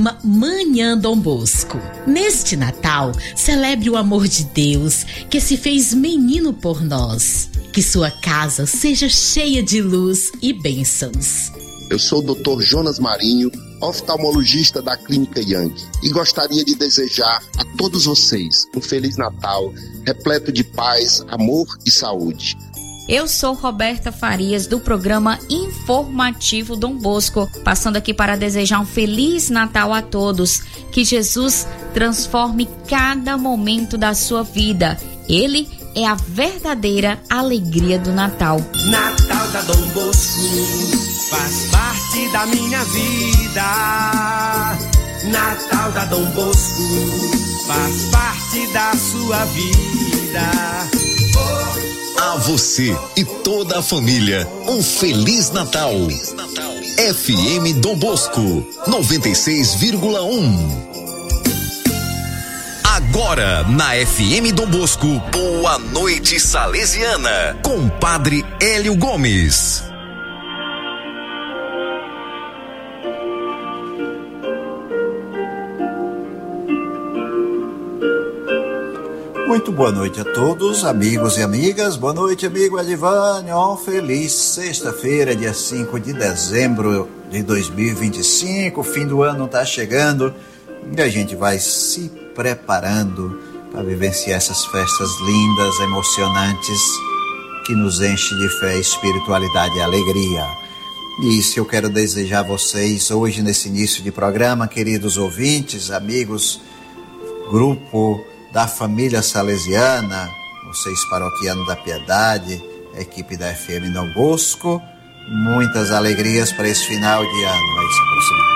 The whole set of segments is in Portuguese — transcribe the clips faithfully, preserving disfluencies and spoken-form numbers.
programa Manhã Dom Bosco. Neste Natal, celebre o amor de Deus que se fez menino por nós. Que sua casa seja cheia de luz e bênçãos. Eu sou o doutor Jonas Marinho, oftalmologista da Clínica Young, e gostaria de desejar a todos vocês um Feliz Natal, repleto de paz, amor e saúde. Eu sou Roberta Farias, do programa Informativo Dom Bosco, passando aqui para desejar um Feliz Natal a todos. Que Jesus transforme cada momento da sua vida. Ele é a verdadeira alegria do Natal. Natal da Dom Bosco faz parte da minha vida. Natal da Dom Bosco faz parte da sua vida. A você e toda a família, um Feliz Natal. F M Dom Bosco, noventa e seis vírgula um. Agora, na F M Dom Bosco, Boa Noite Salesiana, com Padre Hélio Gomes. Muito boa noite a todos, amigos e amigas. Boa noite, amigo Edivânio. Feliz sexta-feira, dia cinco de dezembro de dois mil e vinte e cinco. O fim do ano está chegando e a gente vai se preparando para vivenciar essas festas lindas, emocionantes, que nos enchem de fé, espiritualidade e alegria. E isso eu quero desejar a vocês hoje nesse início de programa, queridos ouvintes, amigos, grupo da família salesiana, vocês paroquianos da Piedade, a equipe da F M Dom Bosco, muitas alegrias para esse final de ano, vai se aproximando.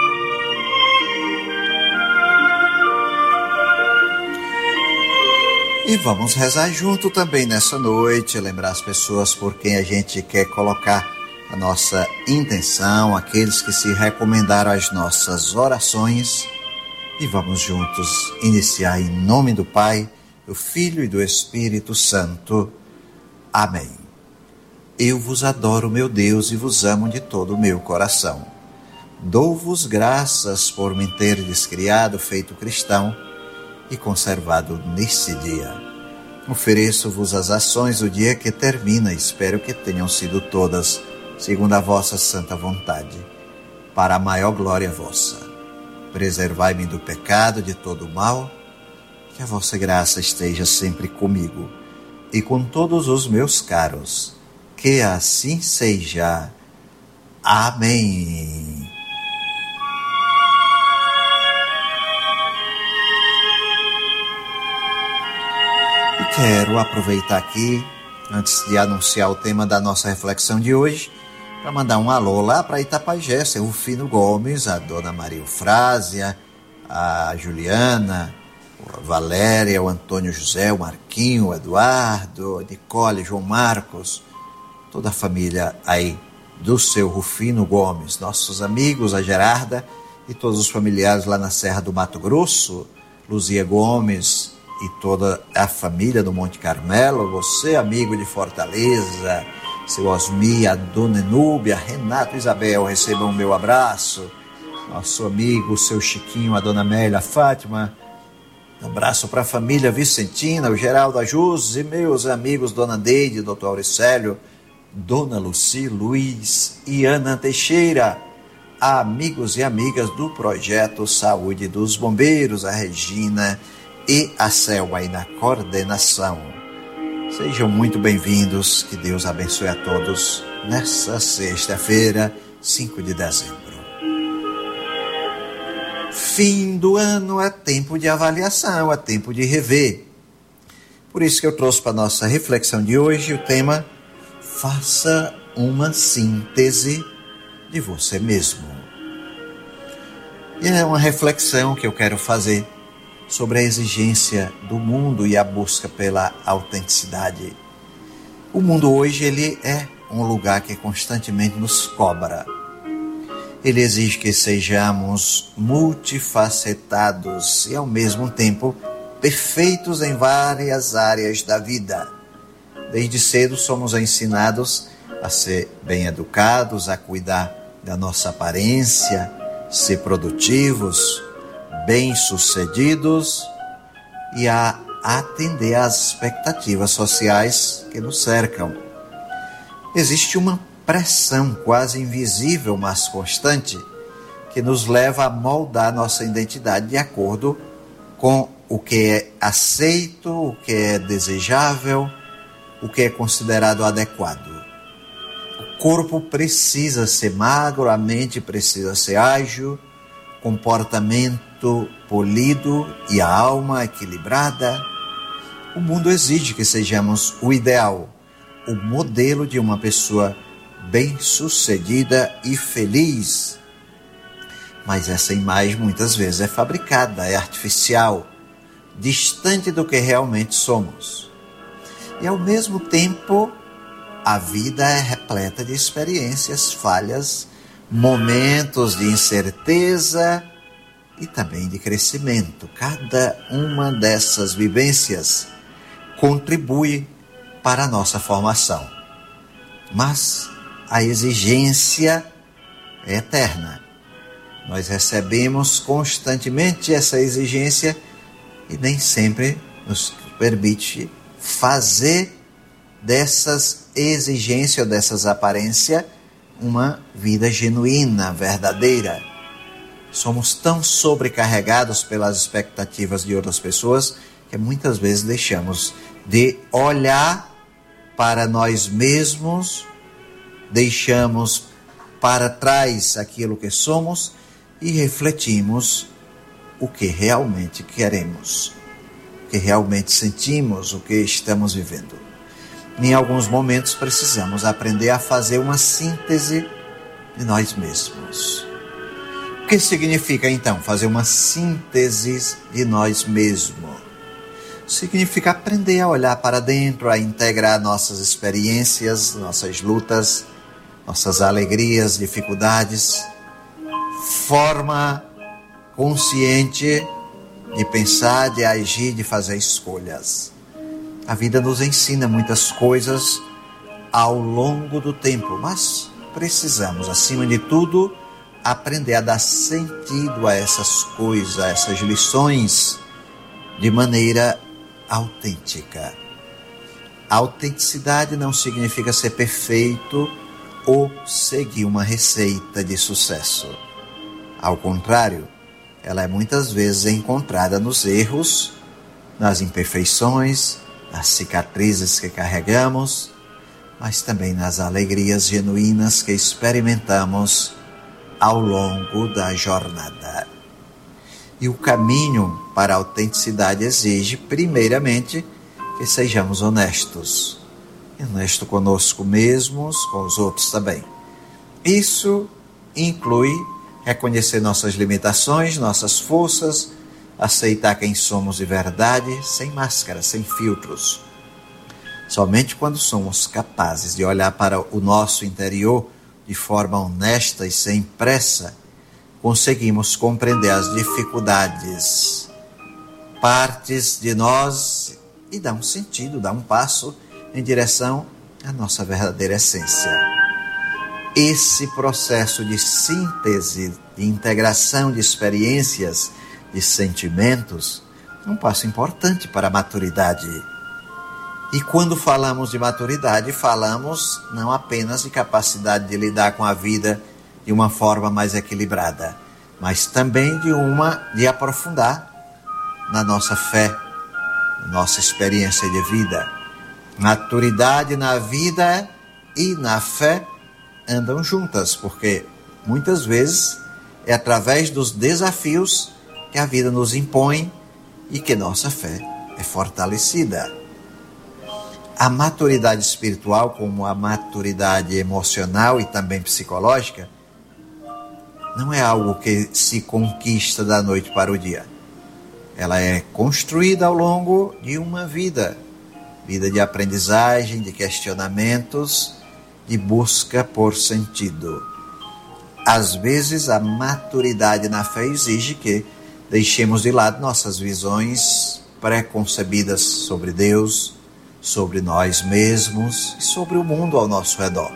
E vamos rezar junto também nessa noite, lembrar as pessoas por quem a gente quer colocar a nossa intenção, aqueles que se recomendaram às nossas orações. E vamos juntos iniciar em nome do Pai, do Filho e do Espírito Santo. Amém. Eu vos adoro, meu Deus, e vos amo de todo o meu coração. Dou-vos graças por me terdes criado, feito cristão e conservado nesse dia. Ofereço-vos as ações do dia que termina, espero que tenham sido todas segundo a vossa santa vontade, para a maior glória vossa. Preservai-me do pecado, de todo o mal, que a vossa graça esteja sempre comigo e com todos os meus caros, que assim seja. Amém. E quero aproveitar aqui, antes de anunciar o tema da nossa reflexão de hoje, para mandar um alô lá para Itapajé, seu Rufino Gomes, a dona Maria Eufrásia, a Juliana, a Valéria, o Antônio José, o Marquinho, o Eduardo, a Nicole, João Marcos, toda a família aí do seu Rufino Gomes, nossos amigos, a Gerarda e todos os familiares lá na Serra do Mato Grosso, Luzia Gomes e toda a família do Monte Carmelo, você amigo de Fortaleza, seu Osmi, a dona Enúbia, Renato e Isabel, recebam o meu abraço. Nosso amigo, seu Chiquinho, a dona Amélia, a Fátima. Um abraço para a família Vicentina, o Geraldo Ajus e meus amigos dona Deide, doutor Auricélio, dona Luci, Luiz e Ana Teixeira. Amigos e amigas do Projeto Saúde dos Bombeiros, a Regina e a Selma aí na coordenação. Sejam muito bem-vindos, que Deus abençoe a todos nessa sexta-feira, cinco de dezembro. Fim do ano é tempo de avaliação, é tempo de rever. Por isso que eu trouxe para a nossa reflexão de hoje o tema Faça uma síntese de você mesmo. E é uma reflexão que eu quero fazer sobre a exigência do mundo e a busca pela autenticidade. O mundo hoje ele é um lugar que constantemente nos cobra. Ele exige que sejamos multifacetados e, ao mesmo tempo, perfeitos em várias áreas da vida. Desde cedo somos ensinados a ser bem educados, a cuidar da nossa aparência, ser produtivos, bem-sucedidos e a atender às expectativas sociais que nos cercam. Existe uma pressão quase invisível, mas constante, que nos leva a moldar nossa identidade de acordo com o que é aceito, o que é desejável, o que é considerado adequado. O corpo precisa ser magro, a mente precisa ser ágil, comportamento polido e a alma equilibrada. O mundo exige que sejamos o ideal, o modelo de uma pessoa bem-sucedida e feliz. Mas essa imagem muitas vezes é fabricada, é artificial, distante do que realmente somos. E ao mesmo tempo, a vida é repleta de experiências, falhas, momentos de incerteza e também de crescimento. Cada uma dessas vivências contribui para a nossa formação. Mas a exigência é eterna. Nós recebemos constantemente essa exigência e nem sempre nos permite fazer dessas exigências, dessas aparências, uma vida genuína, verdadeira. Somos tão sobrecarregados pelas expectativas de outras pessoas que muitas vezes deixamos de olhar para nós mesmos, deixamos para trás aquilo que somos e refletimos o que realmente queremos, o que realmente sentimos, o que estamos vivendo. Em alguns momentos precisamos aprender a fazer uma síntese de nós mesmos. O que significa então fazer uma síntese de nós mesmos? Significa aprender a olhar para dentro, a integrar nossas experiências, nossas lutas, nossas alegrias, dificuldades, forma consciente de pensar, de agir, de fazer escolhas. A vida nos ensina muitas coisas ao longo do tempo, mas precisamos, acima de tudo, aprender a dar sentido a essas coisas, a essas lições, de maneira autêntica. A autenticidade não significa ser perfeito ou seguir uma receita de sucesso. Ao contrário, ela é muitas vezes encontrada nos erros, nas imperfeições, nas cicatrizes que carregamos, mas também nas alegrias genuínas que experimentamos ao longo da jornada. E o caminho para a autenticidade exige, primeiramente, que sejamos honestos. Honesto conosco mesmos, com os outros também. Isso inclui reconhecer nossas limitações, nossas forças, aceitar quem somos de verdade, sem máscara, sem filtros. Somente quando somos capazes de olhar para o nosso interior de forma honesta e sem pressa, conseguimos compreender as dificuldades, partes de nós e dar um sentido, dar um passo em direção à nossa verdadeira essência. Esse processo de síntese, de integração de experiências, de sentimentos, é um passo importante para a maturidade. E quando falamos de maturidade, falamos não apenas de capacidade de lidar com a vida de uma forma mais equilibrada, mas também de uma de aprofundar na nossa fé, na nossa experiência de vida. Maturidade na vida e na fé andam juntas, porque muitas vezes é através dos desafios que a vida nos impõe e que nossa fé é fortalecida. A maturidade espiritual, como a maturidade emocional e também psicológica, não é algo que se conquista da noite para o dia. Ela é construída ao longo de uma vida, vida de aprendizagem, de questionamentos, de busca por sentido. Às vezes, a maturidade na fé exige que deixemos de lado nossas visões pré-concebidas sobre Deus, sobre nós mesmos e sobre o mundo ao nosso redor.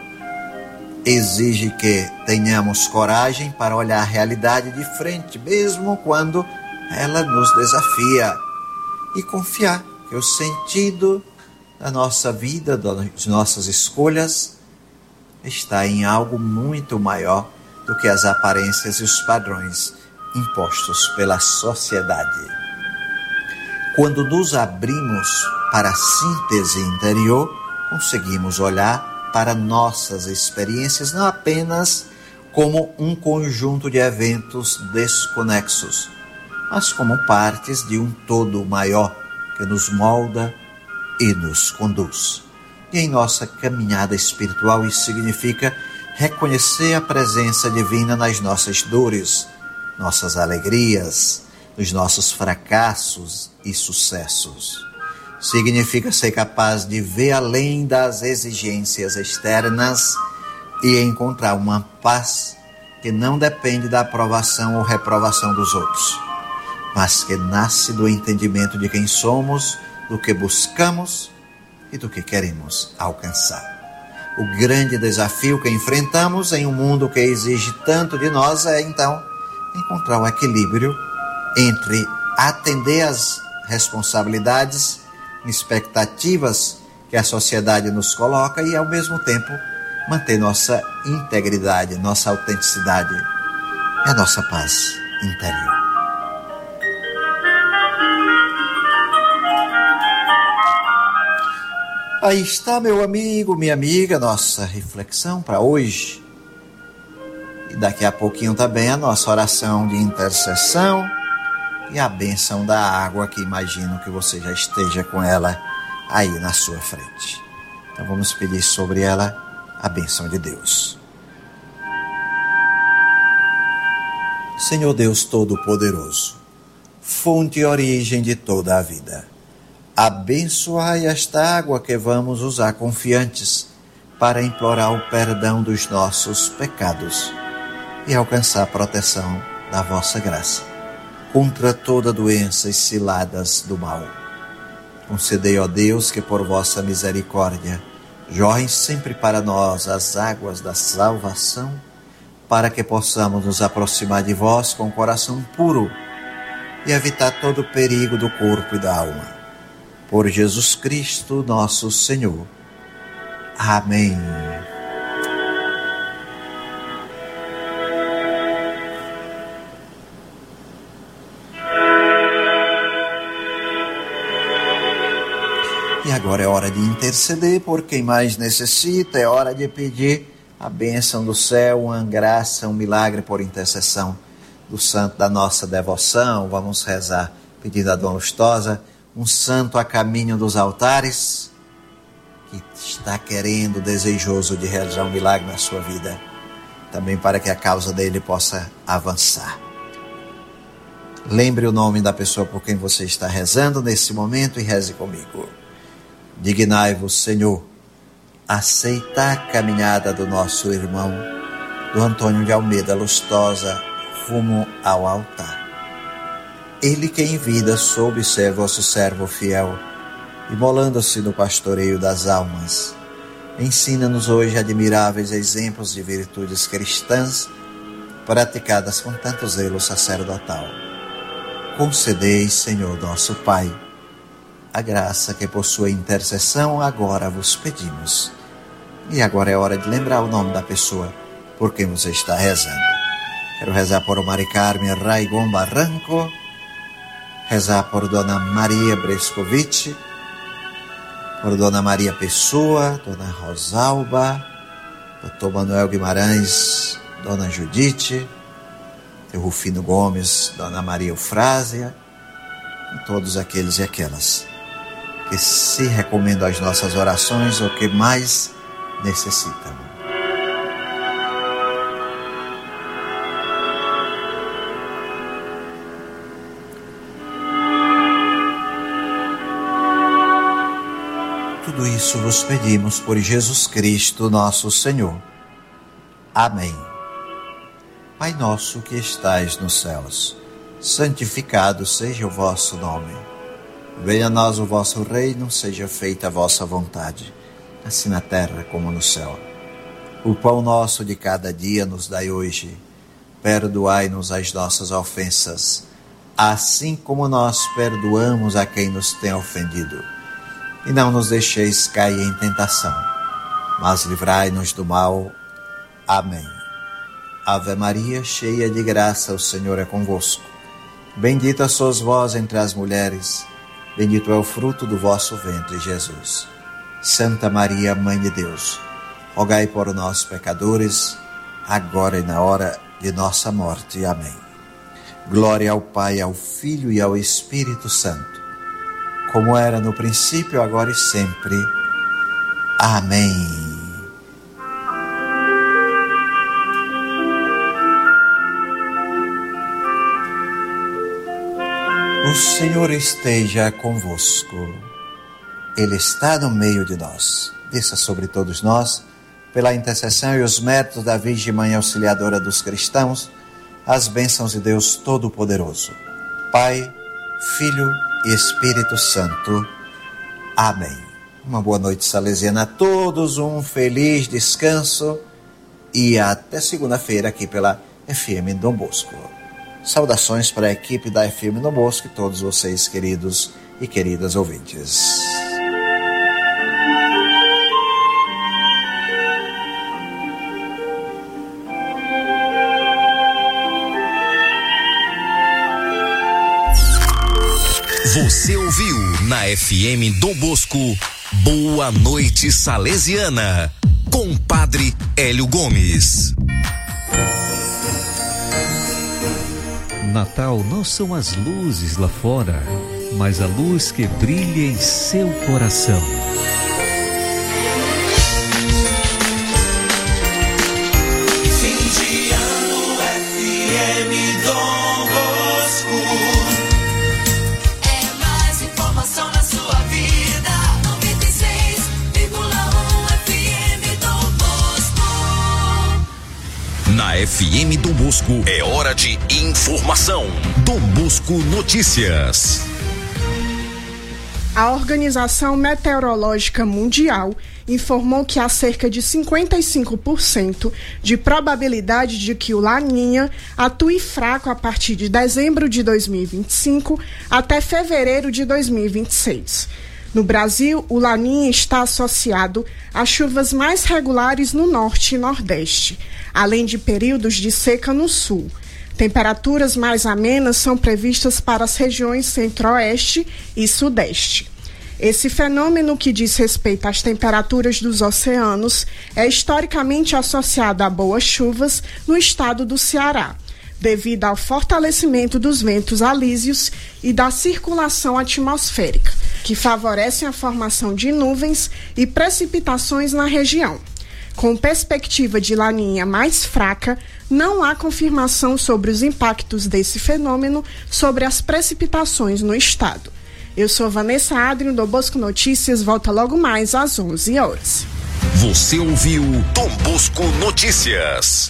Exige que tenhamos coragem para olhar a realidade de frente, mesmo quando ela nos desafia e confiar que o sentido da nossa vida, das nossas escolhas, está em algo muito maior do que as aparências e os padrões impostos pela sociedade. Quando nos abrimos para a síntese interior, conseguimos olhar para nossas experiências não apenas como um conjunto de eventos desconexos, mas como partes de um todo maior que nos molda e nos conduz. E em nossa caminhada espiritual isso significa reconhecer a presença divina nas nossas dores, nossas alegrias, nos nossos fracassos e sucessos. Significa ser capaz de ver além das exigências externas e encontrar uma paz que não depende da aprovação ou reprovação dos outros, mas que nasce do entendimento de quem somos, do que buscamos e do que queremos alcançar. O grande desafio que enfrentamos em um mundo que exige tanto de nós é, então, encontrar o equilíbrio entre atender às responsabilidades, expectativas que a sociedade nos coloca e, ao mesmo tempo, manter nossa integridade, nossa autenticidade e a nossa paz interior. Aí está, meu amigo, minha amiga, nossa reflexão para hoje. E daqui a pouquinho também a nossa oração de intercessão e a bênção da água, que imagino que você já esteja com ela aí na sua frente. Então vamos pedir sobre ela a bênção de Deus. Senhor Deus Todo-Poderoso, fonte e origem de toda a vida, abençoai esta água que vamos usar confiantes para implorar o perdão dos nossos pecados e alcançar a proteção da vossa graça contra toda doença e ciladas do mal. Concedei, ó Deus, que por vossa misericórdia jorrem sempre para nós as águas da salvação, para que possamos nos aproximar de vós com o coração puro e evitar todo o perigo do corpo e da alma. Por Jesus Cristo, nosso Senhor. Amém. E agora é hora de interceder por quem mais necessita, é hora de pedir a bênção do céu, uma graça, um milagre por intercessão do santo da nossa devoção. Vamos rezar pedindo a Dona Lustosa, um santo a caminho dos altares, que está querendo, desejoso de realizar um milagre na sua vida, também para que a causa dele possa avançar. Lembre o nome da pessoa por quem você está rezando nesse momento e reze comigo. Dignai-vos, Senhor, aceitar a caminhada do nosso irmão, do Antônio de Almeida Lustosa, rumo ao altar. Ele que em vida soube ser vosso servo fiel, imolando-se no pastoreio das almas. Ensina-nos hoje admiráveis exemplos de virtudes cristãs, praticadas com tanto zelo sacerdotal. Concedei, Senhor nosso Pai, a graça que por sua intercessão agora vos pedimos. E agora é hora de lembrar o nome da pessoa por quem você está rezando. Quero rezar por Mari Carmen Raigon Barranco, rezar por Dona Maria Brescovitch, por Dona Maria Pessoa, Dona Rosalba, Doutor Manuel Guimarães, Dona Judite, Seu Rufino Gomes, Dona Maria Eufrásia, e todos aqueles e aquelas que se recomendam às nossas orações ou que mais necessitam. Tudo isso vos pedimos por Jesus Cristo, nosso Senhor. Amém. Pai nosso que estais nos céus, santificado seja o vosso nome. Venha a nós o vosso reino, seja feita a vossa vontade, assim na terra como no céu. O pão nosso de cada dia nos dai hoje. Perdoai-nos as nossas ofensas, assim como nós perdoamos a quem nos tem ofendido. E não nos deixeis cair em tentação, mas livrai-nos do mal. Amém. Ave Maria, cheia de graça, o Senhor é convosco. Bendita sois vós entre as mulheres, bendito é o fruto do vosso ventre, Jesus. Santa Maria, Mãe de Deus, rogai por nós, pecadores, agora e na hora de nossa morte. Amém. Glória ao Pai, ao Filho e ao Espírito Santo, como era no princípio, agora e sempre. Amém. O Senhor esteja convosco. Ele está no meio de nós. Desça sobre todos nós, pela intercessão e os méritos da Virgem Mãe Auxiliadora dos cristãos, as bênçãos de Deus Todo-Poderoso, Pai, Filho e Espírito Santo. Amém. Uma boa noite salesiana a todos, um feliz descanso e até segunda-feira aqui pela F M Dom Bosco. Saudações para a equipe da F M Dom Bosco e todos vocês, queridos e queridas ouvintes. Você ouviu na F M Dom Bosco, Boa Noite Salesiana, com Padre Hélio Gomes. Natal não são as luzes lá fora, mas a luz que brilha em seu coração. Fim de ano F M Dom Bosco. É mais informação na sua vida. noventa e seis vírgula um F M Dom Bosco. Na F M Dom Bosco é hora de informação. Dom Bosco Notícias. A Organização Meteorológica Mundial informou que há cerca de cinquenta e cinco por cento de probabilidade de que o Laninha atue fraco a partir de dezembro de dois mil e vinte e cinco até fevereiro de dois mil e vinte e seis. No Brasil, o Laninha está associado a chuvas mais regulares no norte e nordeste, além de períodos de seca no sul. Temperaturas mais amenas são previstas para as regiões centro-oeste e sudeste. Esse fenômeno, que diz respeito às temperaturas dos oceanos, é historicamente associado a boas chuvas no estado do Ceará, devido ao fortalecimento dos ventos alísios e da circulação atmosférica, que favorecem a formação de nuvens e precipitações na região. Com perspectiva de Laninha mais fraca, não há confirmação sobre os impactos desse fenômeno sobre as precipitações no estado. Eu sou Vanessa Adrien, do Bosco Notícias, volta logo mais às onze horas. Você ouviu Dom Bosco Notícias.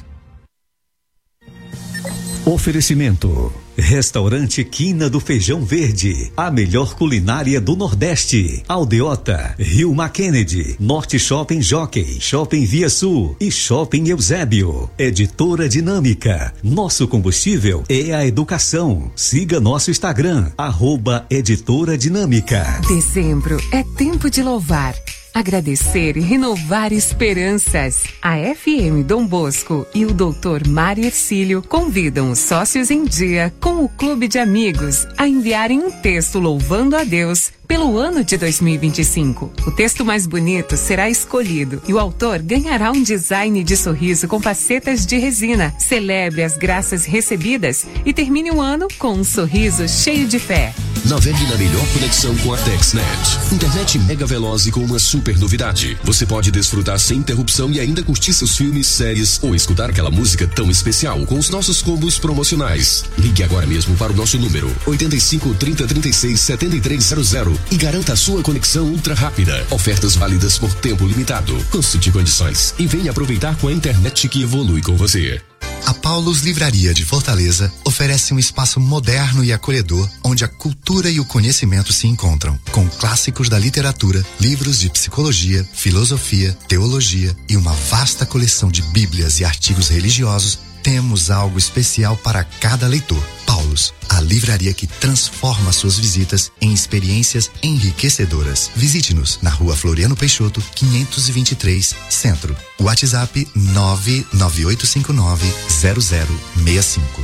Oferecimento: Restaurante Quina do Feijão Verde, a melhor culinária do Nordeste. Aldeota, Rio Mackenedy, Norte Shopping Jockey, Shopping Via Sul e Shopping Eusébio. Editora Dinâmica, nosso combustível é a educação. Siga nosso Instagram, arroba Editora Dinâmica. Dezembro é tempo de louvar, agradecer e renovar esperanças. A F M Dom Bosco e o doutor Mário Ercílio convidam os sócios em dia com o Clube de Amigos a enviarem um texto louvando a Deus pelo ano de dois mil e vinte e cinco. O texto mais bonito será escolhido e o autor ganhará um design de sorriso com facetas de resina. Celebre as graças recebidas e termine o ano com um sorriso cheio de fé. Navegue na melhor conexão com a TexNet. Internet mega veloz e com uma super novidade. Você pode desfrutar sem interrupção e ainda curtir seus filmes, séries ou escutar aquela música tão especial com os nossos combos promocionais. Ligue agora mesmo para o nosso número oito cinco, trinta, trinta e seis, setenta e três zero zero e garanta a sua conexão ultra rápida. Ofertas válidas por tempo limitado. Consulte condições e venha aproveitar com a internet que evolui com você. A Paulus Livraria de Fortaleza oferece um espaço moderno e acolhedor onde a cultura e o conhecimento se encontram, com clássicos da literatura, livros de psicologia, filosofia, teologia e uma vasta coleção de bíblias e artigos religiosos. Temos algo especial para cada leitor. Paulus Luz, a livraria que transforma suas visitas em experiências enriquecedoras. Visite-nos na Rua Floriano Peixoto, quinhentos e vinte e três, Centro. WhatsApp nove nove oito cinco nove zero zero seis cinco.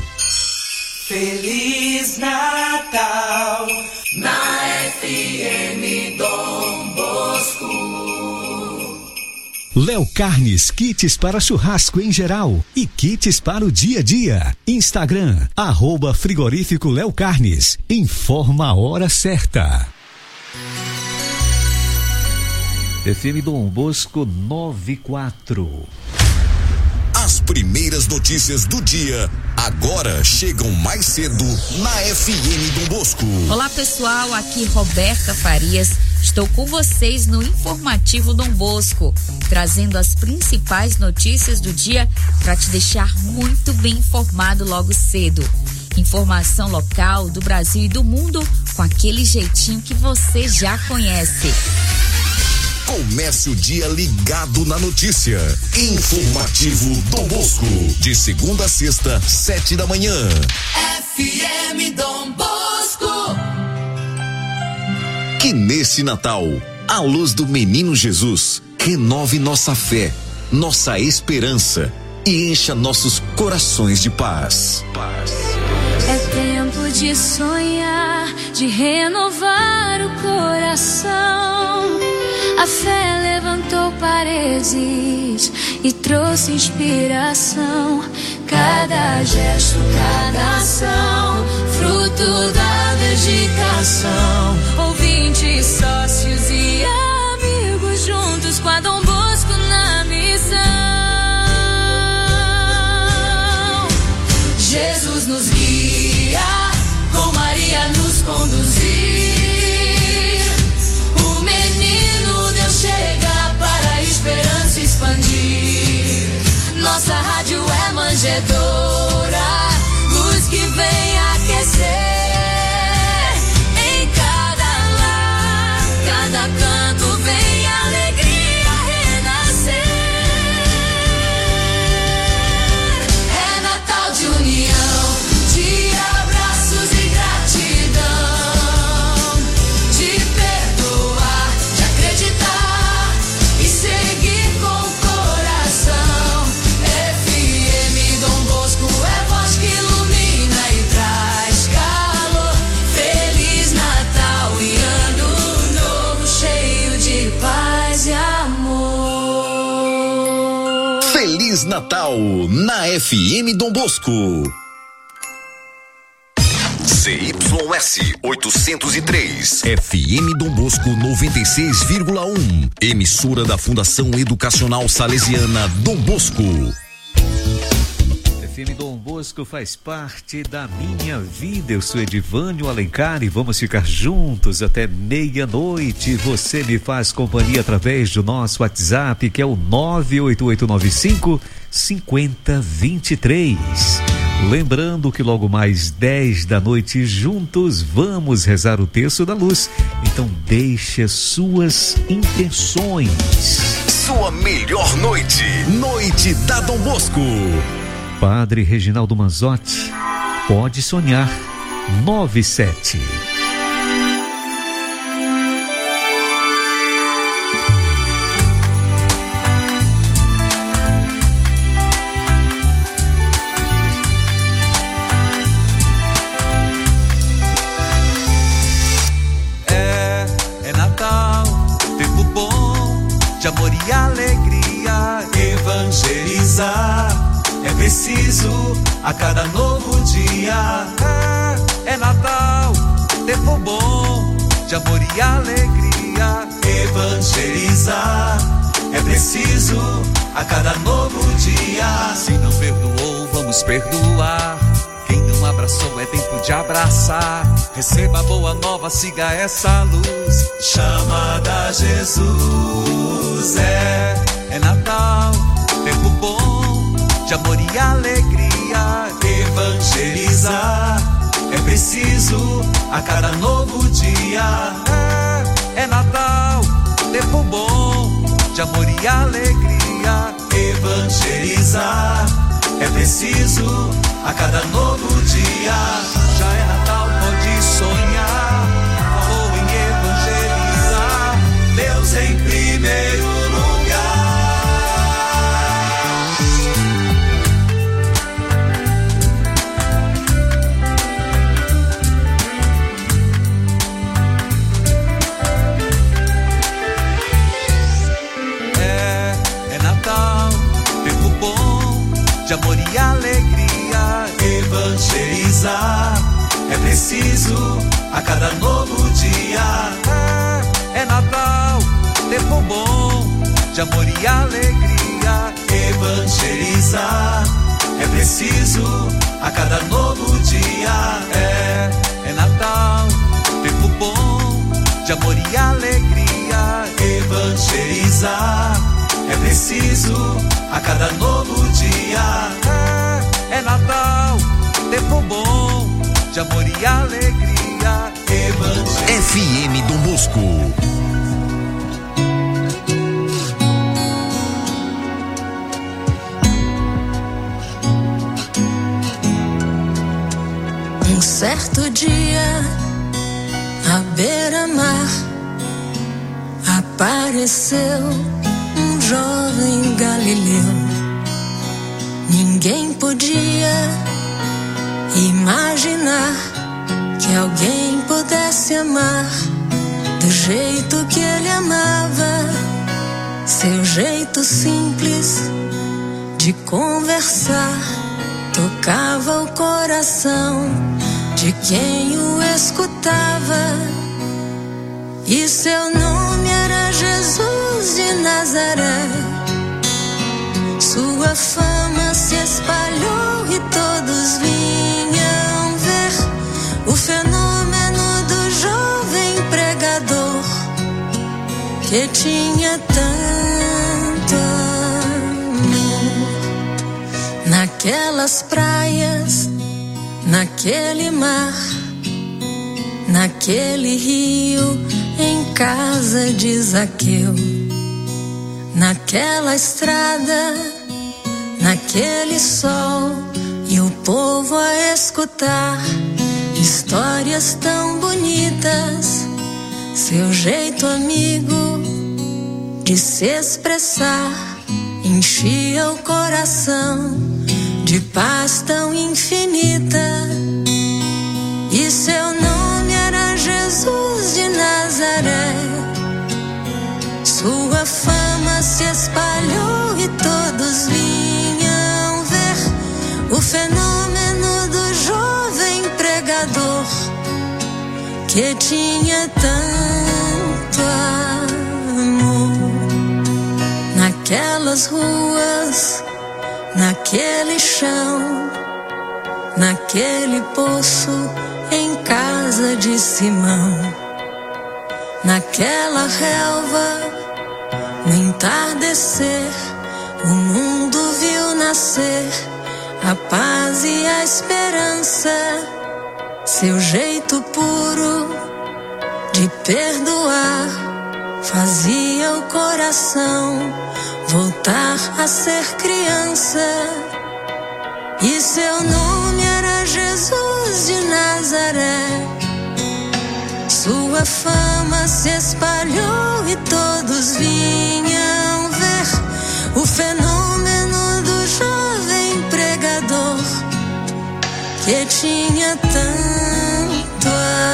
Feliz Natal na F M Dom Bosco. Léo Carnes, kits para churrasco em geral e kits para o dia a dia. Instagram, arroba frigorífico Léo Carnes. Informa a hora certa. F M Dom Bosco nove quatro. As primeiras notícias do dia agora chegam mais cedo na F M Dom Bosco. Olá pessoal, aqui Roberta Farias. Estou com vocês no Informativo Dom Bosco, trazendo as principais notícias do dia para te deixar muito bem informado logo cedo. Informação local do Brasil e do mundo com aquele jeitinho que você já conhece. Comece o dia ligado na notícia. Informativo Dom Bosco, de segunda a sexta, sete da manhã. F M Dom Bosco. Que nesse Natal, a luz do Menino Jesus renove nossa fé, nossa esperança e encha nossos corações de paz. Paz. É tempo de sonhar, de renovar o coração. A fé levantou paredes e trouxe inspiração. Cada gesto, cada ação, fruto da dedicação. Ouvintes, sócios e amigos juntos com a Dom Bosco na missão. Jesus nos guia, com Maria nos conduzir. O menino Deus chega para a esperança expandir. Nossa rádio é manjedoura, luz que vem aquecer. Em cada lar, cada canto vem alegria renascer. É Natal de união, de abraços e gratidão, de perdoar, de acreditar e seguir com o coração. F M Dom Bosco é voz que ilumina e traz calor. Feliz Natal e ano novo cheio de paz e amor. Feliz Natal na F M Dom Bosco. C Y S oitocentos e três, F M Dom Bosco noventa e seis vírgula um, emissora da Fundação Educacional Salesiana Dom Bosco. F M Dom Bosco faz parte da minha vida. Eu sou Edivânio Alencar e vamos ficar juntos até meia-noite. Você me faz companhia através do nosso WhatsApp, que é o nove oito oito nove cinco cinco zero dois três. Lembrando que logo mais dez da noite juntos vamos rezar o Terço da Luz. Então deixe suas intenções. Sua melhor noite, noite da Dom Bosco. Padre Reginaldo Manzotti, pode sonhar. nove sete. É, é Natal, tempo bom de amor e alegria, evangelizar. É preciso a cada novo dia. É, é Natal, tempo bom de amor e alegria, evangelizar. É preciso a cada novo dia. Se não perdoou, vamos perdoar. Quem não abraçou é tempo de abraçar. Receba a boa nova, siga essa luz. Chamada a Jesus. É, é Natal, tempo bom de amor e alegria, evangelizar. É preciso a cada novo dia. É, é Natal, tempo bom de amor e alegria, evangelizar. É preciso a cada novo dia. Já é Natal, pode sonhar. Falou em evangelizar, Deus em primeiro lugar. É, é Natal, tempo bom de amor e alegria. Evangelizar é preciso a cada novo dia. É, é Natal, tempo bom de amor e alegria. Evangelizar é preciso a cada novo dia. É, é Natal, tempo bom de amor e alegria. Evangelizar é preciso a cada novo dia. É, é Natal, tempo bom de amor e alegria. Evangelizar. F M Dom Bosco. Um certo dia, à beira-mar, apareceu um jovem galileu. Ninguém podia imaginar que alguém pudesse amar do jeito que ele amava. Seu jeito simples de conversar tocava o coração de quem o escutava. E seu nome era Jesus de Nazaré. Sua fama se espalhou e todos vinham ver o fenômeno do jovem pregador, que tinha tanto amor. Naquelas praias, naquele mar, naquele rio, em casa de Zaqueu, naquela estrada, naquele sol, e o povo a escutar histórias tão bonitas. Seu jeito amigo de se expressar enchia o coração de paz tão infinita. E seu nome era Jesus de Nazaré. Sua fama se espalhou e todos vinham ver o fenômeno do jovem pregador, que tinha tanto amor. Naquelas ruas, naquele chão, naquele poço, em casa de Simão, naquela relva, no entardecer, o mundo viu nascer a paz e a esperança. Seu jeito puro de perdoar fazia o coração voltar a ser criança. E seu nome era Jesus de Nazaré. Sua fama se espalhou e todos vinham ver o fenômeno do jovem pregador, que tinha tanto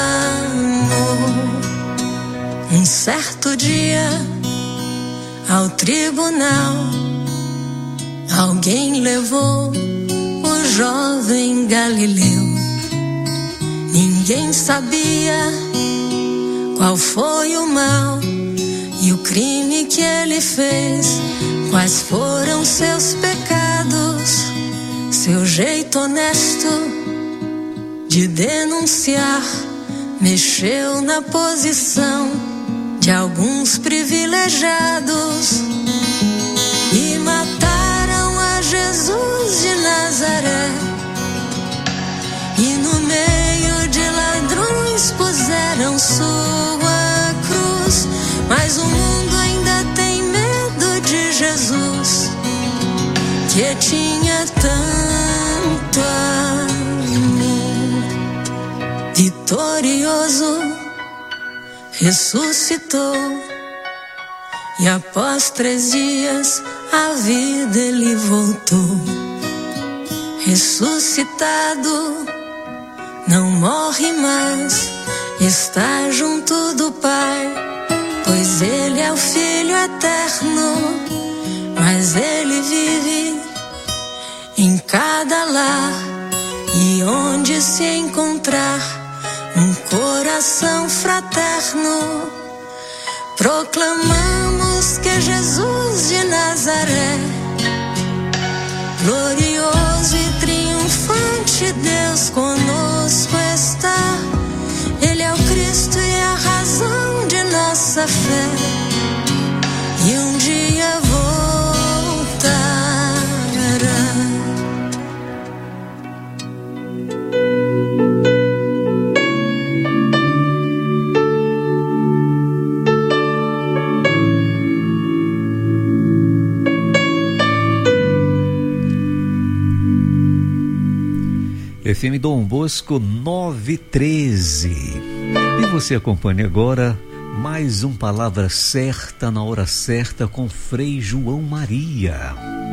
amor. Um certo dia, ao tribunal, alguém levou o jovem Galileu. Ninguém sabia qual foi o mal e o crime que ele fez, quais foram seus pecados. Seu jeito honesto de denunciar mexeu na posição de alguns privilegiados. E mataram a Jesus de Nazaré, e no meio de ladrões puseram sua cruz. Mas o mundo ainda tem medo de Jesus, que tinha tanto amor. glorioso, ressuscitou. E após três dias a vida ele voltou. Ressuscitado, não morre mais, está junto do Pai, pois ele é o Filho eterno, mas ele vive em cada lar. E onde se encontrar um coração fraterno, proclamamos que Jesus de Nazaré, glorioso e triunfante, Deus conosco está. Ele é o Cristo e a razão de nossa fé, e um dia voltará. F M Dom Bosco nove e treze. E você acompanha agora mais um Palavra Certa na Hora Certa com Frei João Maria.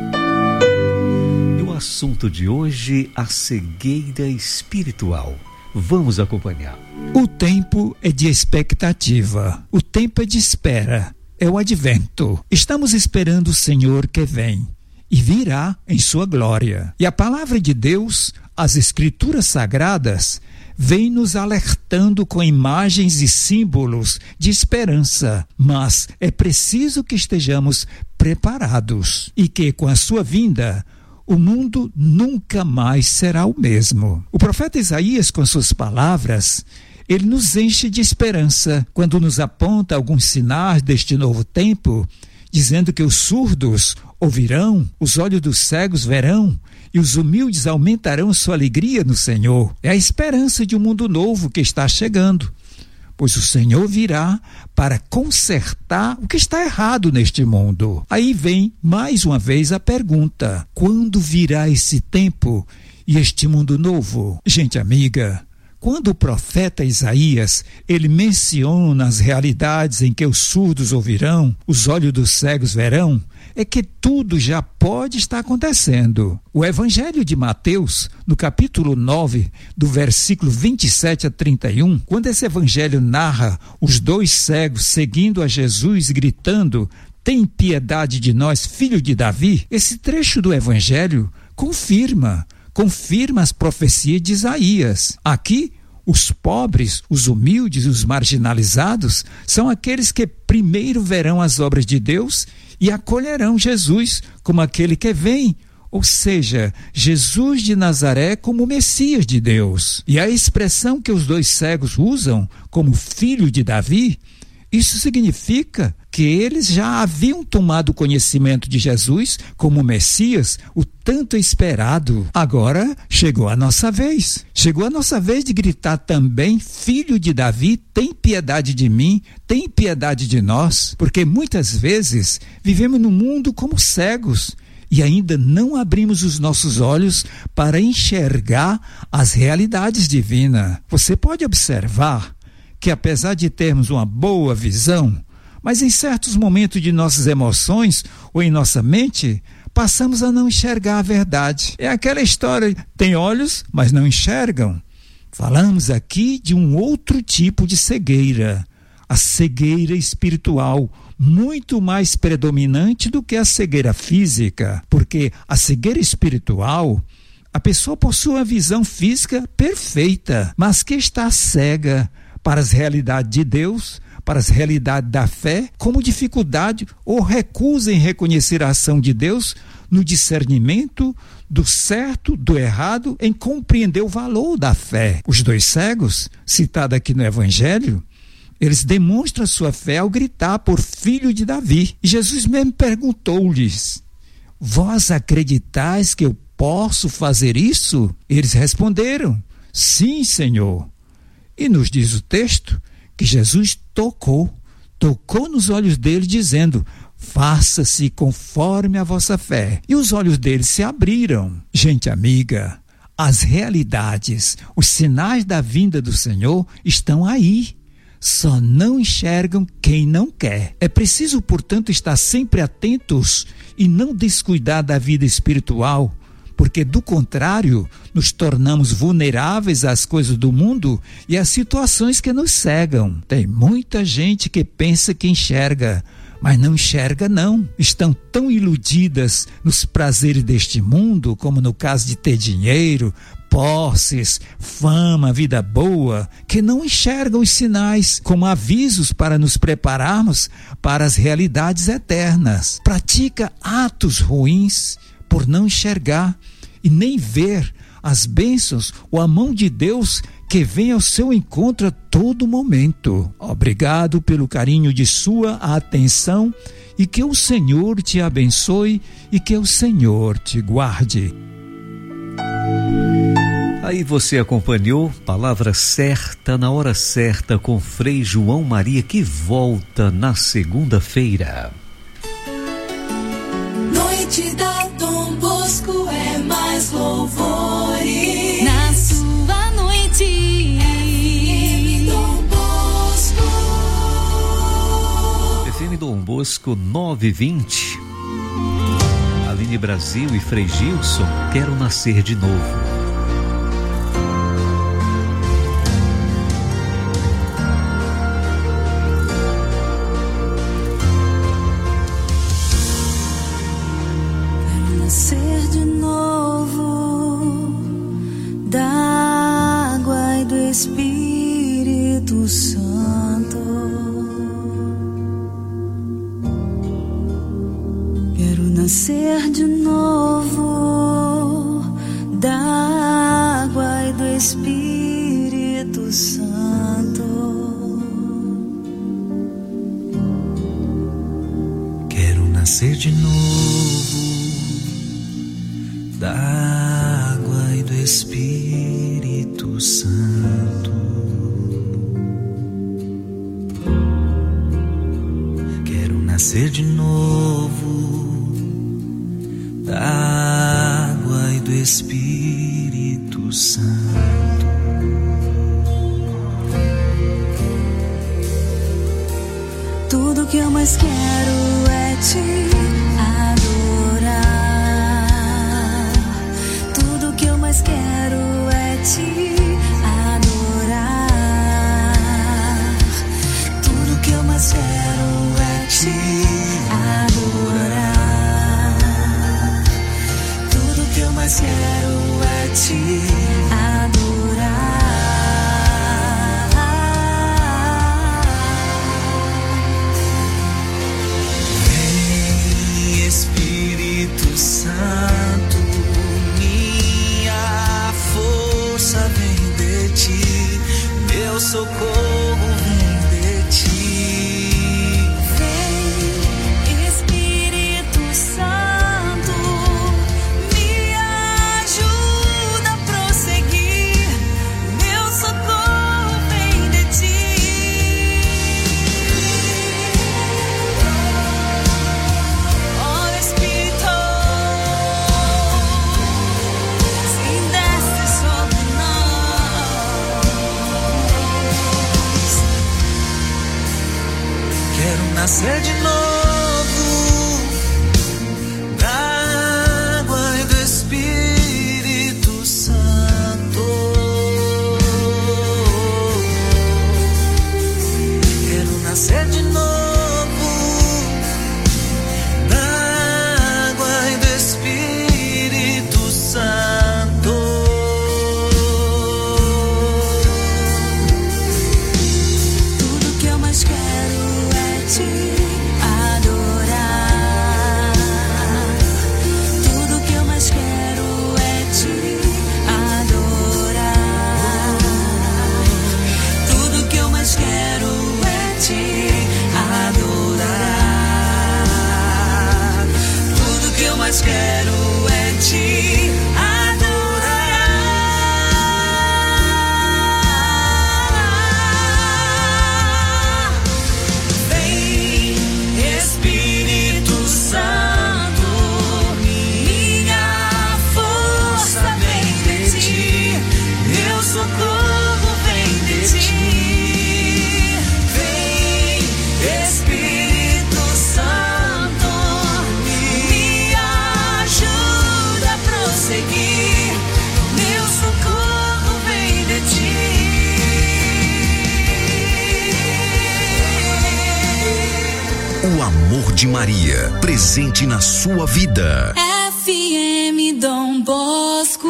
E o assunto de hoje, a cegueira espiritual. Vamos acompanhar. O tempo é de expectativa, o tempo é de espera, é o advento. Estamos esperando o Senhor que vem e virá em sua glória. E a palavra de Deus, as Escrituras Sagradas, vem nos alertando com imagens e símbolos de esperança, mas é preciso que estejamos preparados e que, com a sua vinda, o mundo nunca mais será o mesmo. O profeta Isaías, com suas palavras, ele nos enche de esperança quando nos aponta alguns sinais deste novo tempo, dizendo que os surdos ouvirão, os olhos dos cegos verão, e os humildes aumentarão sua alegria no Senhor. É a esperança de um mundo novo que está chegando, pois o Senhor virá para consertar o que está errado neste mundo. Aí vem mais uma vez a pergunta: quando virá esse tempo e este mundo novo? Gente amiga, quando o profeta Isaías, ele menciona as realidades em que os surdos ouvirão, os olhos dos cegos verão, é que tudo já pode estar acontecendo. O Evangelho de Mateus, no capítulo nove, do versículo vinte e sete a trinta e um, quando esse evangelho narra os dois cegos seguindo a Jesus, gritando: "Tem piedade de nós, filho de Davi", esse trecho do evangelho confirma, confirma as profecias de Isaías. Aqui, os pobres, os humildes, os marginalizados são aqueles que primeiro verão as obras de Deus e acolherão Jesus como aquele que vem, ou seja, Jesus de Nazaré como o Messias de Deus. E a expressão que os dois cegos usam, como filho de Davi, isso significa que eles já haviam tomado conhecimento de Jesus como Messias, o tanto esperado. Agora chegou a nossa vez. Chegou a nossa vez de gritar também: "Filho de Davi, tem piedade de mim, tem piedade de nós", porque muitas vezes vivemos no mundo como cegos e ainda não abrimos os nossos olhos para enxergar as realidades divinas. Você pode observar que, apesar de termos uma boa visão, mas em certos momentos de nossas emoções ou em nossa mente, passamos a não enxergar a verdade. É aquela história: tem olhos, mas não enxergam. Falamos aqui de um outro tipo de cegueira, a cegueira espiritual, muito mais predominante do que a cegueira física, porque a cegueira espiritual, a pessoa possui uma visão física perfeita, mas que está cega para as realidades de Deus, para as realidades da fé, como dificuldade ou recusa em reconhecer a ação de Deus no discernimento do certo, do errado, em compreender o valor da fé. Os dois cegos, citados aqui no Evangelho, eles demonstram sua fé ao gritar por filho de Davi. E Jesus mesmo perguntou-lhes: "Vós acreditais que eu posso fazer isso?" Eles responderam: "Sim, Senhor." E nos diz o texto que Jesus tocou, tocou nos olhos dele, dizendo: "Faça-se conforme a vossa fé." E os olhos deles se abriram. Gente amiga, As realidades, os sinais da vinda do Senhor estão aí. Só não enxergam quem não quer. É preciso, portanto, estar sempre atentos e não descuidar da vida espiritual, porque, do contrário, nos tornamos vulneráveis às coisas do mundo e às situações que nos cegam. Tem muita gente que pensa que enxerga, mas não enxerga não. Estão tão iludidas nos prazeres deste mundo, como no caso de ter dinheiro, posses, fama, vida boa, que não enxergam os sinais como avisos para nos prepararmos para as realidades eternas. Pratica atos ruins por não enxergar e nem ver as bênçãos ou a mão de Deus que vem ao seu encontro a todo momento. Obrigado pelo carinho de sua atenção e que o Senhor te abençoe e que o Senhor te guarde. Aí você acompanhou Palavra Certa na Hora Certa com Frei João Maria, que volta na segunda-feira. Noite da Dom Bosco é mais louvores. Na sua noite, F M Dom Bosco. F M Dom Bosco nove e vinte. Aline Brasil e Frei Gilson, Quero Nascer de Novo. Nascer de novo da água e do Espírito Santo. Quero nascer de novo da água e do Espírito Santo. Quero nascer de novo da água e do Espírito Santo. Quero nascer de novo da água e do Espírito Santo. Tudo que eu mais quero é te mas quero é te adorar. Tudo que eu mais quero é te adorar. Tudo que eu mais quero é te adorar. Vem, Espírito Santo, vem de ti, meu socorro vem de ti. Vem, Espírito Santo, me ajuda a prosseguir, meu socorro vem de ti. Oh Espírito, se desce sobre nascer de novo da água e do Espírito Santo. Quero nascer de novo da água e do Espírito Santo. Tudo que eu mais quero é te adorar. amor de Maria, presente na sua vida. F M Dom Bosco.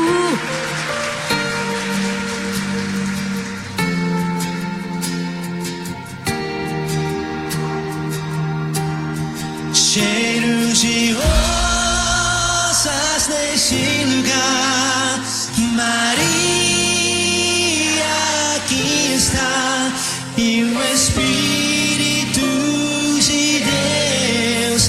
Cheiro de rosas nesse lugar, Maria aqui está, e o Espírito de Deus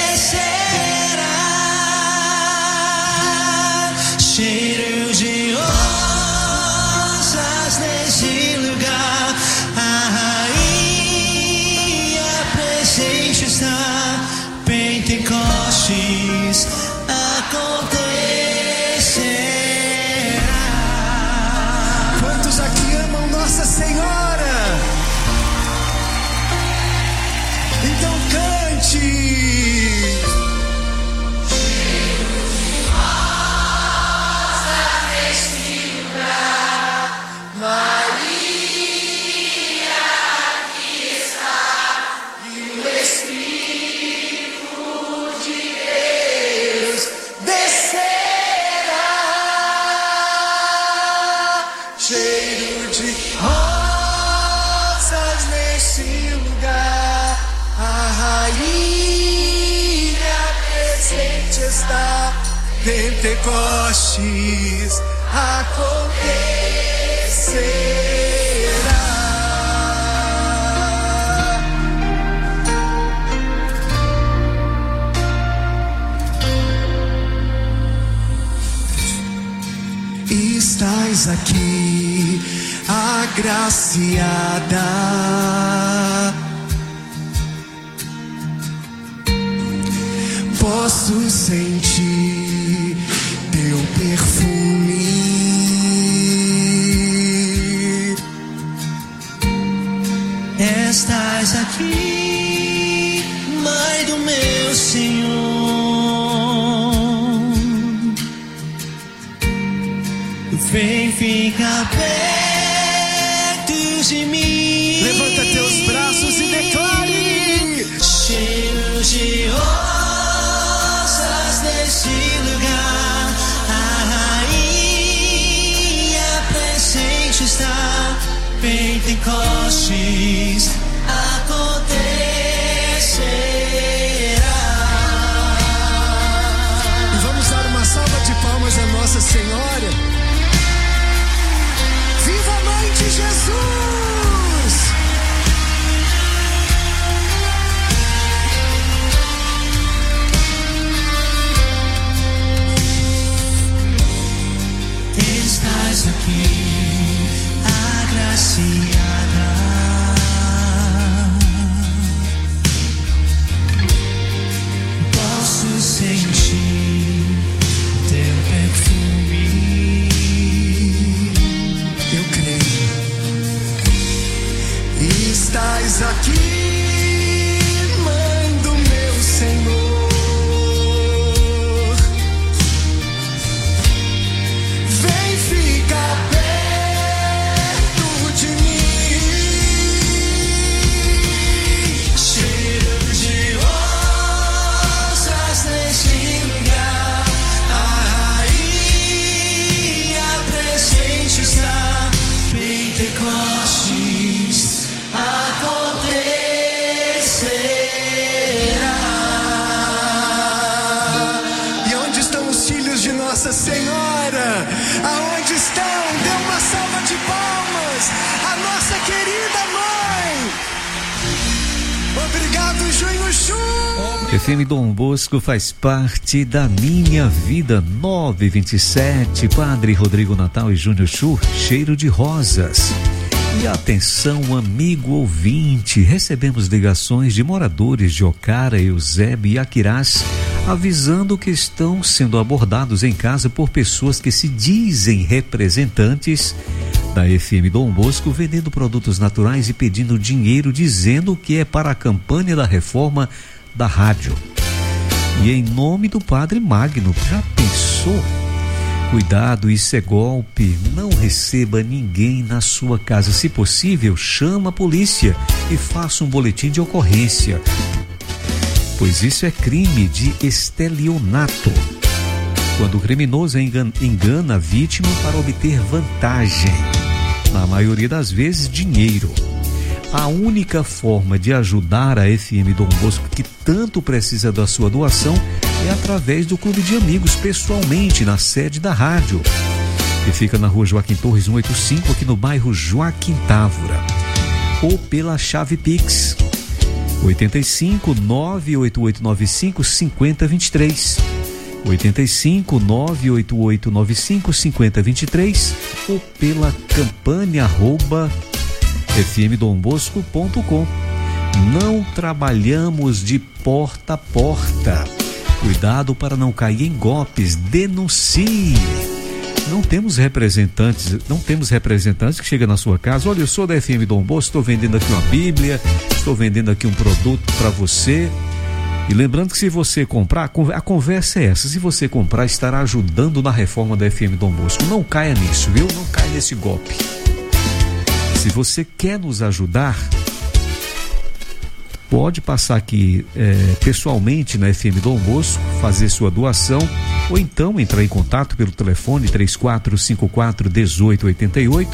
descerá. Cheiro de rosas nesse lugar, a rainha presente está. Pentecostes acontecerá. Quantos aqui amam Nossa Senhora? Então cante. Pentecostes acontecerá. Estás aqui, agraciada. Posso sentir teu perfume. Estás aqui, Mãe do meu Senhor. Vem ficar perto de mim. Levanta teus braços e declare: cheiro de rosas nesse lugar, a rainha presente está. Pentecostes acontecerá. E vamos dar uma salva de palmas a Nossa Senhora. Viva a Mãe de Jesus! Estás aqui, agraciada. Posso sentir teu perfume. Eu creio. Estás aqui, Mãe do meu Senhor. Vem ficar perto de mim. Cheiro de rosas nesse lugar, a rainha presente está. Pentecostes acontecerá. E onde estão os filhos de Nossa Senhora? Aonde estão? Dê uma salva de palmas à nossa querida mãe. Obrigado, Junho Chu. F M Dom Bosco faz parte da minha vida. Nove e vinte e sete, Padre Rodrigo Natal e Júnior Chu, cheiro de rosas. E atenção, amigo ouvinte, recebemos ligações de moradores de Ocara, Eusébio e Aquirás, avisando que estão sendo abordados em casa por pessoas que se dizem representantes da F M Dom Bosco, vendendo produtos naturais e pedindo dinheiro, dizendo que é para a campanha da reforma da rádio. E em nome do Padre Magno, já pensou? Cuidado, isso é golpe. Não receba ninguém na sua casa. Se possível, chama a polícia e faça um boletim de ocorrência. pois isso é crime de estelionato, quando o criminoso engana, engana a vítima para obter vantagem, na maioria das vezes dinheiro. A única forma de ajudar a F M Dom Bosco, que tanto precisa da sua doação, é através do Clube de Amigos, pessoalmente na sede da rádio, que fica na rua Joaquim Torres cento e oitenta e cinco, aqui no bairro Joaquim Távora, ou pela chave Pix oito cinco, nove oito oito nove cinco, cinco zero dois três, oito cinco, nove oito oito nove cinco, cinco zero dois três, ou pela campanha arroba f m dom bosco ponto com. Não trabalhamos de porta a porta. Cuidado para não cair em golpes. Denuncie. Não temos representantes, não temos representantes que chegam na sua casa. Olha, eu sou da F M Dom Bosco, estou vendendo aqui uma Bíblia, estou vendendo aqui um produto para você. E lembrando que se você comprar, a conversa é essa: se você comprar, estará ajudando na reforma da F M Dom Bosco. Não caia nisso, viu? Não caia nesse golpe. Se você quer nos ajudar, pode passar aqui é, pessoalmente na F M Dom Bosco, fazer sua doação, ou então entrar em contato pelo telefone três quatro cinco quatro, um oito oito oito,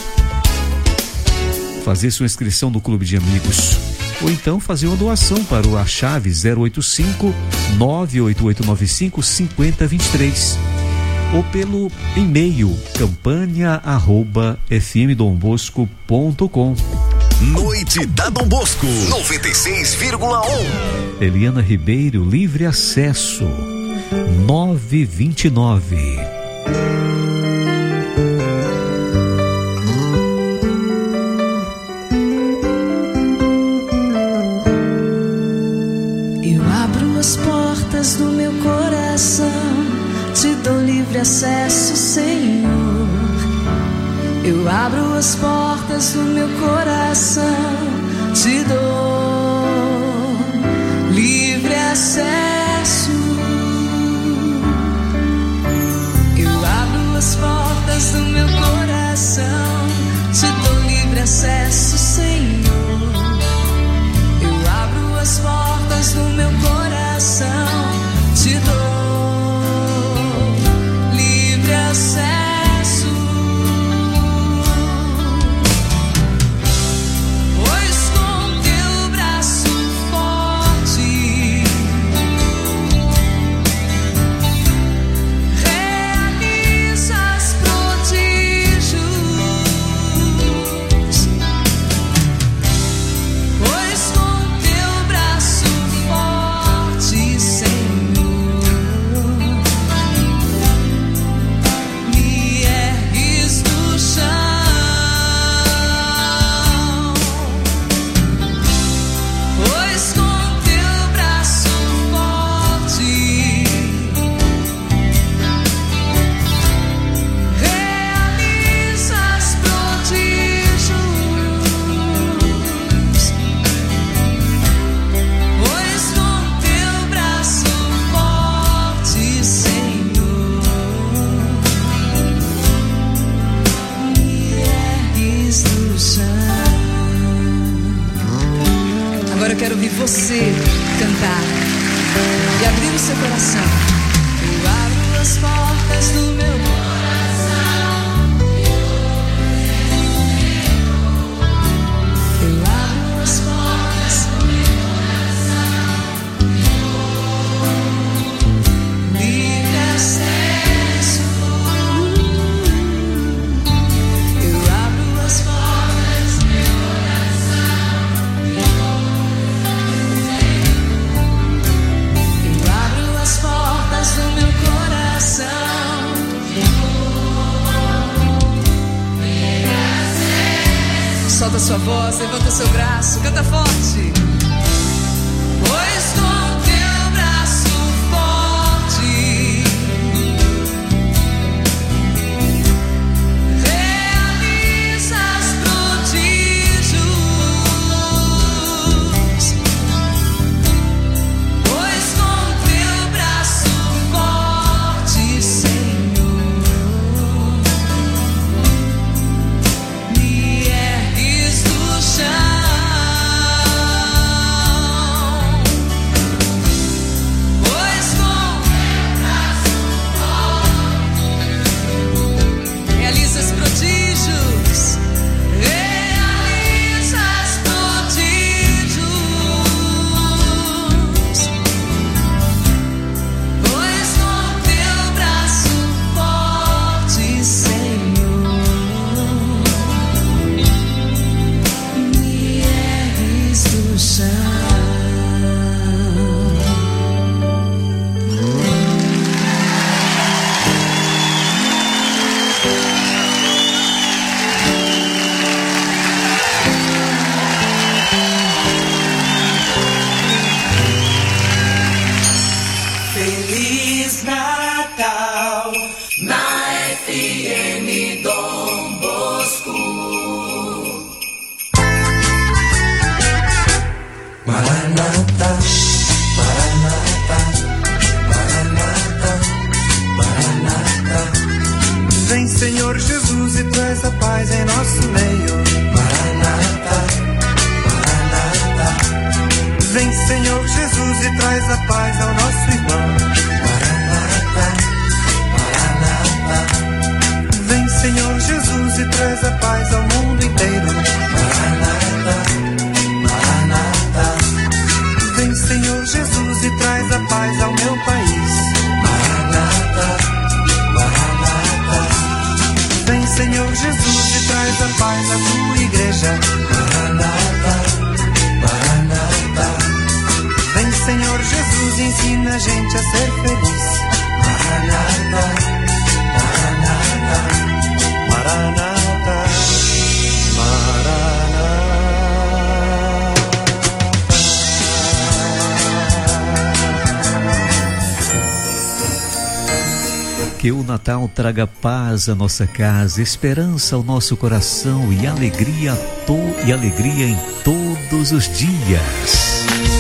fazer sua inscrição no Clube de Amigos, ou então fazer uma doação para a chave zero oito cinco, nove oito oito nove cinco, cinco zero dois três, ou pelo e-mail campanha arroba f m dom bosco ponto com. Noite da Dom Bosco noventa e seis vírgula um. Eliana Ribeiro, livre acesso nove e vinte e nove. Eu abro as portas do meu coração, te dou livre acesso, Senhor. Eu abro as portas do meu coração, te dou livre acesso. Eu abro as portas do meu coração, te dou livre acesso, Senhor. Eu abro as portas do meu coração, te dou livre acesso. Você cantar e abrir o seu coração. Eu abro as portas do meu coração. Eu abro as portas do meu coração. Livre acesso. Eu abro as portas do meu coração. As portas do meu coração. Solta sua voz, levanta seu braço, canta forte. Pois com teu braço forte realizas prodígios. Pois com teu braço forte, Senhor, me ergues do chão. Maranata, Maranata, Maranata, Maranata. Vem, Senhor Jesus, e traz a paz em nosso meio. Maranata, Maranata. Vem, Senhor Jesus, e traz a paz ao nosso irmão. Maranata, Maranata. Vem, Senhor Jesus, e traz a paz ao mundo inteiro. Maranata, Maranata. Vem, Senhor Jesus, e traz a paz ao meu país. Maranata, Maranata. Vem, Senhor Jesus, e traz a paz à tua igreja. Maranata, Maranata. Vem, Senhor Jesus, ensina a gente a ser feliz. Maranata, Maranata, Maranata, Maranata. Que o Natal traga paz à nossa casa, esperança ao nosso coração e alegria, to e alegria em todos os dias.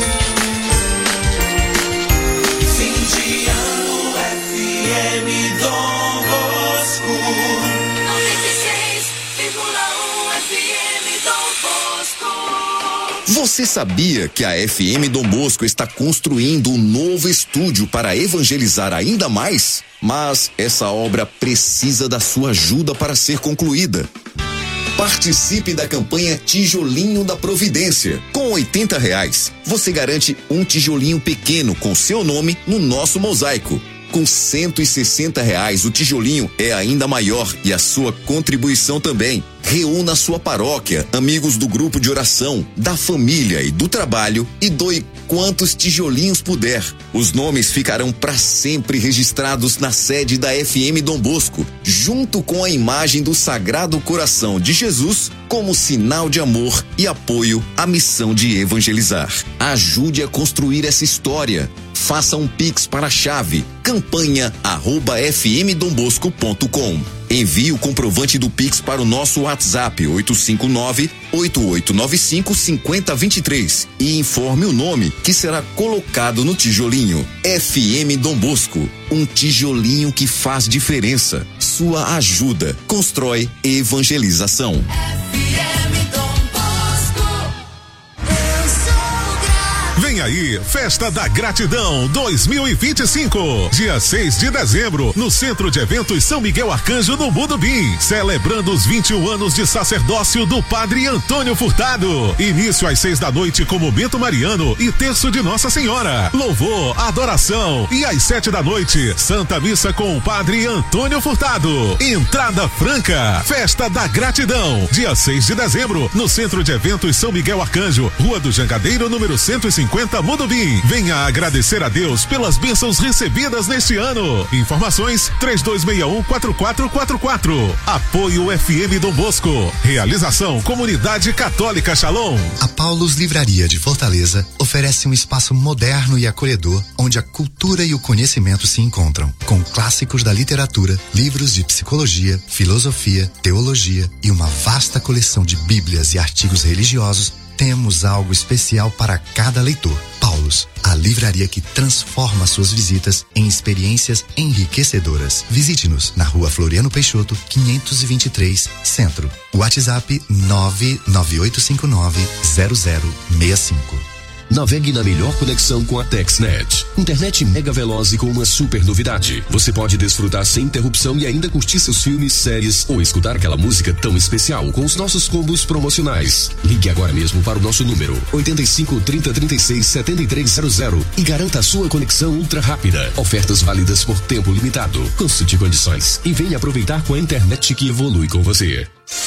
Fim de ano F M Dom Bosco noventa e seis vírgula um F M Dom Bosco. Você sabia que a F M Dom Bosco está construindo um novo estúdio para evangelizar ainda mais? Mas essa obra precisa da sua ajuda para ser concluída. Participe da campanha Tijolinho da Providência. Com oitenta reais, você garante um tijolinho pequeno com seu nome no nosso mosaico. Com cento e sessenta reais, o tijolinho é ainda maior e a sua contribuição também. Reúna a sua paróquia, amigos do grupo de oração, da família e do trabalho e doe quantos tijolinhos puder. Os nomes ficarão para sempre registrados na sede da F M Dom Bosco, junto com a imagem do Sagrado Coração de Jesus, como sinal de amor e apoio à missão de evangelizar. Ajude a construir essa história. Faça um pix para a chave campanha arroba f m dom bosco ponto com. Envie o comprovante do Pix para o nosso WhatsApp oito cinco nove, oito oito nove cinco, cinco zero dois três e informe o nome que será colocado no tijolinho. F M Dom Bosco, um tijolinho que faz diferença. Sua ajuda constrói evangelização. Vem aí, Festa da Gratidão dois mil e vinte e cinco, dia seis de dezembro, no Centro de Eventos São Miguel Arcanjo, no Mudubim, celebrando os vinte e um anos de sacerdócio do Padre Antônio Furtado. Início às seis da noite com momento mariano e terço de Nossa Senhora, louvor, adoração, e às sete da noite, Santa Missa com o Padre Antônio Furtado. Entrada franca. Festa da Gratidão, dia seis de dezembro, no Centro de Eventos São Miguel Arcanjo, Rua do Jangadeiro, número cento e cinquenta, Mudubim. Venha agradecer a Deus pelas bênçãos recebidas neste ano. Informações três dois seis um, quatro quatro quatro quatro. Apoio F M Dom Bosco. Realização Comunidade Católica Shalom. A Paulus Livraria de Fortaleza oferece um espaço moderno e acolhedor onde a cultura e o conhecimento se encontram, com clássicos da literatura, livros de psicologia, filosofia, teologia e uma vasta coleção de bíblias e artigos religiosos. Temos algo especial para cada leitor. Paulus, a livraria que transforma suas visitas em experiências enriquecedoras. Visite-nos na Rua Floriano Peixoto, quinhentos e vinte e três, Centro. WhatsApp nove nove oito cinco nove, zero zero seis cinco. Navegue na melhor conexão com a TexNet. Internet mega veloz e com uma super novidade. Você pode desfrutar sem interrupção e ainda curtir seus filmes, séries ou escutar aquela música tão especial com os nossos combos promocionais. Ligue agora mesmo para o nosso número oito cinco, trinta, trinta e seis, setenta e três zero zero e garanta a sua conexão ultra rápida. Ofertas válidas por tempo limitado. Consulte condições e venha aproveitar com a internet que evolui com você.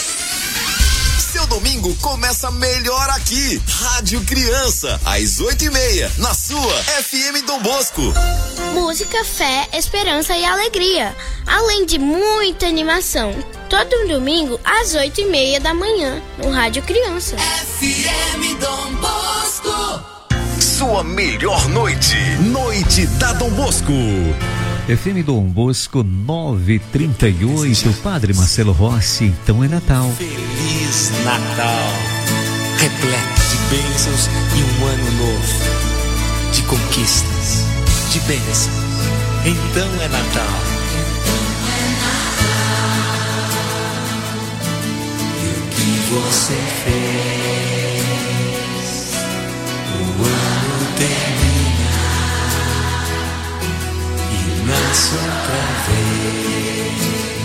Seu domingo começa melhor aqui. Rádio Criança, às oito e meia, na sua F M Dom Bosco. Música, fé, esperança e alegria, além de muita animação. Todo domingo, às oito e meia da manhã, no Rádio Criança. F M Dom Bosco. Sua melhor noite. Noite da Dom Bosco. F M Dom Bosco nove e trinta e oito, Padre Marcelo Rossi, então é Natal. Feliz Natal, repleto de bênçãos e um ano novo, de conquistas, de bênçãos. Então é Natal. E o que você fez, o ano termina e nasce outra vez.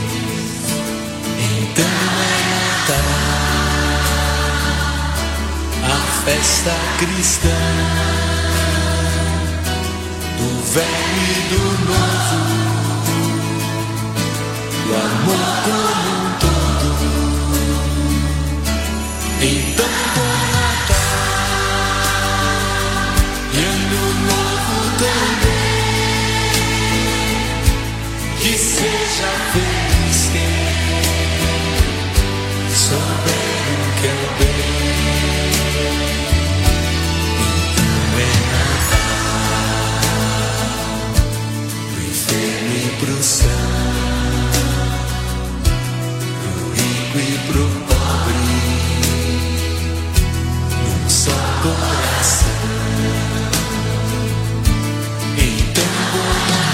Então é Natal, a festa cristã, do velho e do novo, do amor como um todo. Então bom Natal e ano novo também, que seja feliz quem souber o que é bem. Pro céu, pro rico e pro pobre, num só coração. Então bom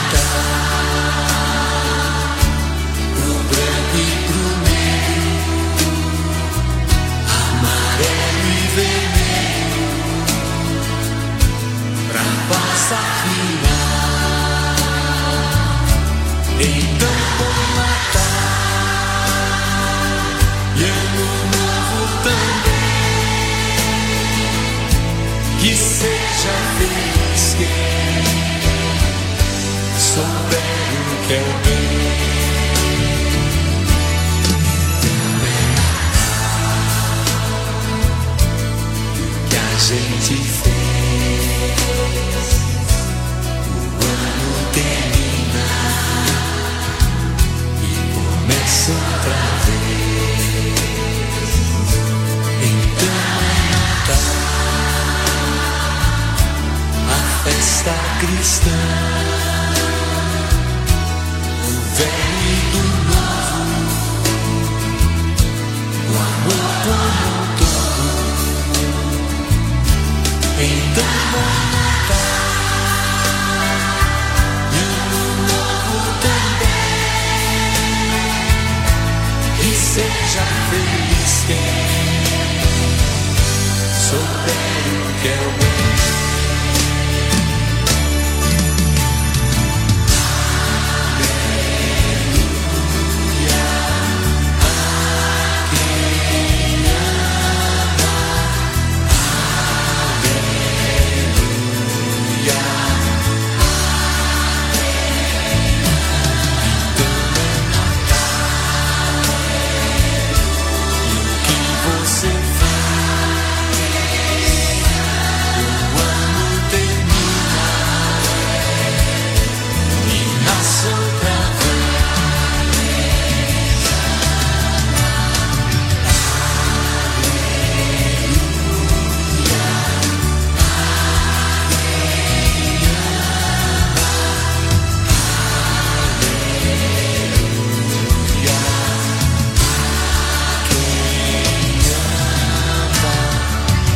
Natal, pro branco e pro negro, amarelo e vermelho, pra passar final. Então bom Natal e ano novo também, que seja feliz quem souber o que é o bem. Então é Natal, e o que a gente fez, o ano termina, começa outra vez. Então é Natal, a festa cristã, do velho e do novo, o amor como um todo. Então bom Natal e ano novo também, seja feliz quem souber